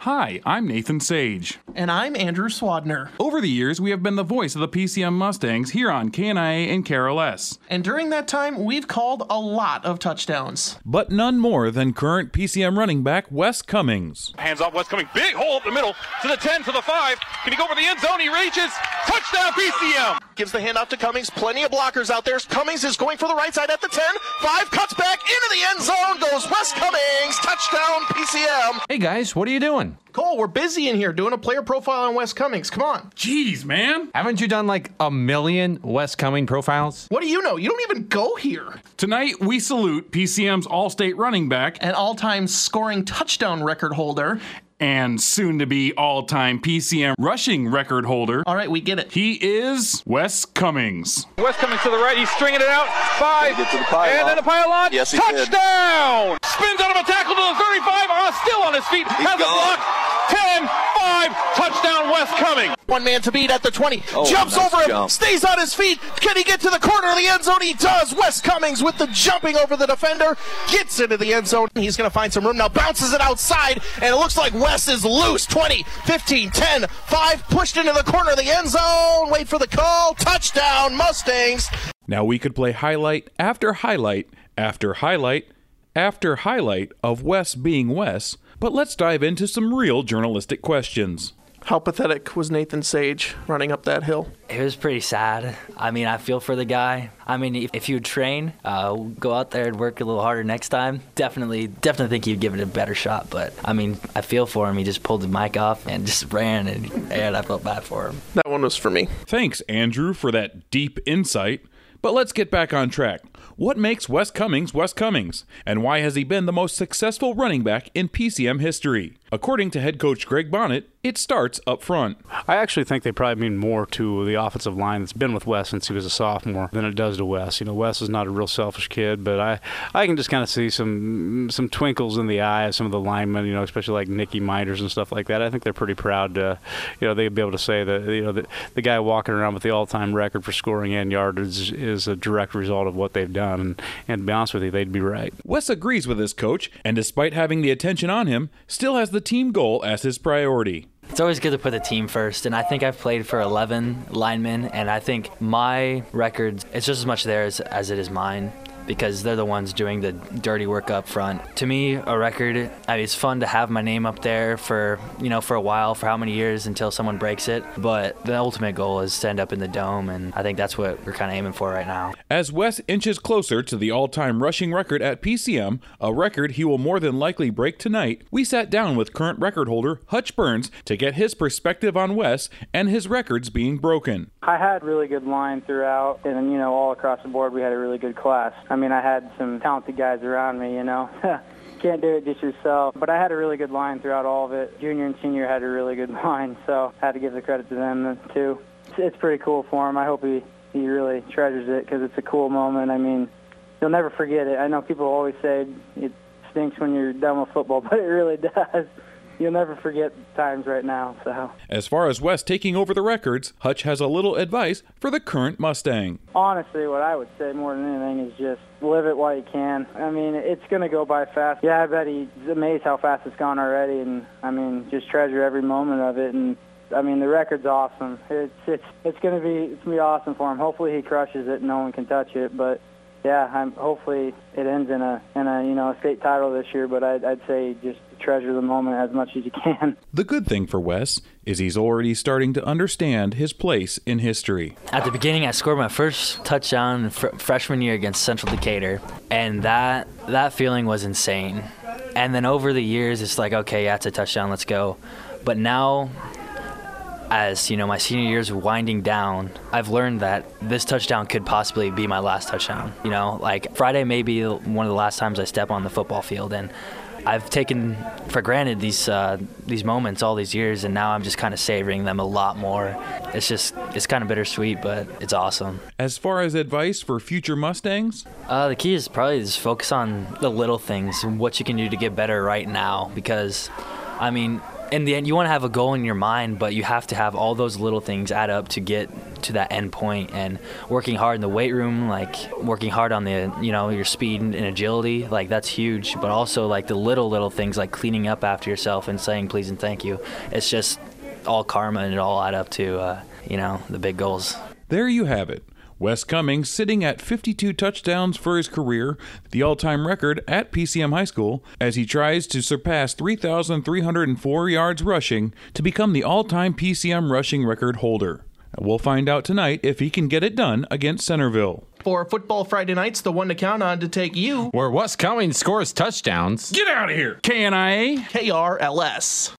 Hi, I'm Nathan Sage. And I'm Andrew Swadner. Over the years, we have been the voice of the PCM Mustangs here on KNIA and KRLS. And during that time, we've called a lot of touchdowns. But none more than current PCM running back Wes Cummings. Hands off Wes Cummings, big hole up the middle, to the 10, to the 5. Can he go for the end zone? He reaches. Touchdown PCM! Gives the handoff to Cummings. Plenty of blockers out there. Cummings is going for the right side at the 10. 5 cuts back into the end zone. Goes Wes Cummings. Touchdown PCM. Hey guys, what are you doing? Cole, we're busy in here doing a player profile on Wes Cummings. Come on. Jeez, man. Haven't you done like a million Wes Cummings profiles? What do you know? You don't even go here. Tonight, we salute PCM's All-State running back An all-time scoring touchdown record holder. and soon-to-be all-time PCM rushing record holder. All right, we get it. He is Wes Cummings. Wes Cummings to the right, he's stringing it out. 5, Get to the pylon. and then a pylon. Yes, he Touchdown! Spins out of a tackle to the 35, still on his feet, has a block. 10, 5, touchdown Wes Cummings. One man to beat at the 20. Jumps nice over him. jump. Stays on his feet. Can he get to the corner of the end zone? He does. Wes Cummings with the jumping over the defender. Gets into the end zone. He's going to find some room. Now bounces it outside. And it looks like Wes is loose. 20, 15, 10, 5. Pushed into the corner of the end zone. Wait for the call. Touchdown Mustangs. Now we could play highlight after highlight after highlight after highlight of Wes being Wes, but let's dive into some real journalistic questions. How pathetic was Nathan Sage running up that hill? It was pretty sad. I mean, I feel for the guy. I mean, if you would train, go out there and work a little harder next time, definitely think he'd give it a better shot. But, I mean, I feel for him. He just pulled the mic off and just ran, and I felt bad for him. That one was for me. Thanks, Andrew, for that deep insight. But let's get back on track. What makes Wes Cummings Wes Cummings? And why has he been the most successful running back in PCM history? According to head coach Greg Bonnet, it starts up front. I actually think they probably mean more to the offensive line that's been with Wes since he was a sophomore than it does to Wes. You know, Wes is not a real selfish kid, but I can just kind of see some twinkles in the eye of some of the linemen, you know, especially like Nicky Minders and stuff like that. I think they're pretty proud to, you know, they'd be able to say that, you know, the guy walking around with the all-time record for scoring and yardage is a direct result of what they've done. And to be honest with you, they'd be right. Wes agrees with his coach, and despite having the attention on him, still has the team goal as his priority. It's always good to put the team first, and I think I've played for 11 linemen, and I think my record, it's just as much theirs as it is mine, because they're the ones doing the dirty work up front. To me, a record, I mean, it's fun to have my name up there for, you know, for a while, for how many years until someone breaks it. But the ultimate goal is to end up in the dome, and I think that's what we're kind of aiming for right now. As Wes inches closer to the all-time rushing record at PCM, a record he will more than likely break tonight, we sat down with current record holder Hutch Burns to get his perspective on Wes and his records being broken. I had really good line throughout, and, you know, all across the board we had a really good class. I mean, I had some talented guys around me, you know. Can't do it just yourself. But I had a really good line throughout all of it. Junior and senior had a really good line, so I had to give the credit to them, too. It's pretty cool for him. I hope he really treasures it because it's a cool moment. I mean, you'll never forget it. I know people always say it stinks when you're done with football, but it really does. You'll never forget times right now. So, as far as Wes taking over the records, Hutch has a little advice for the current Mustang. Honestly, what I would say more than anything is just live it while you can. I mean, it's going to go by fast. Yeah, I bet he's amazed how fast it's gone already, and I mean, just treasure every moment of it. And I mean, the record's awesome. It's going to be awesome for him. Hopefully, he crushes it and no one can touch it. But yeah, hopefully it ends in a you know, a state title this year. But I'd say just treasure the moment as much as you can. The good thing for Wes is he's already starting to understand his place in history. At the beginning, I scored my first touchdown freshman year against Central Decatur, and that feeling was insane. And then over the years, it's like, okay, yeah, it's a touchdown, let's go. But now, as you know, my senior year's winding down, I've learned that this touchdown could possibly be my last touchdown. You know, like Friday may be one of the last times I step on the football field, and I've taken for granted these moments all these years, and now I'm just kind of savoring them a lot more. It's kind of bittersweet, but it's awesome. As far as advice for future Mustangs? The key is probably just focus on the little things and what you can do to get better right now, because, I mean, in the end, you want to have a goal in your mind, but you have to have all those little things add up to get to that end point, and working hard in the weight room, like working hard on the, your speed and agility, like that's huge. But also like the little things like cleaning up after yourself and saying please and thank you. It's just all karma, and it all add up to, the big goals. There you have it. Wes Cummings sitting at 52 touchdowns for his career, the all-time record at PCM High School, as he tries to surpass 3,304 yards rushing to become the all-time PCM rushing record holder. We'll find out tonight if he can get it done against Centerville. For Football Friday Nights, the one to count on to take you, Where Wes Cummings scores touchdowns. Get out of here! KNIA. KRLS.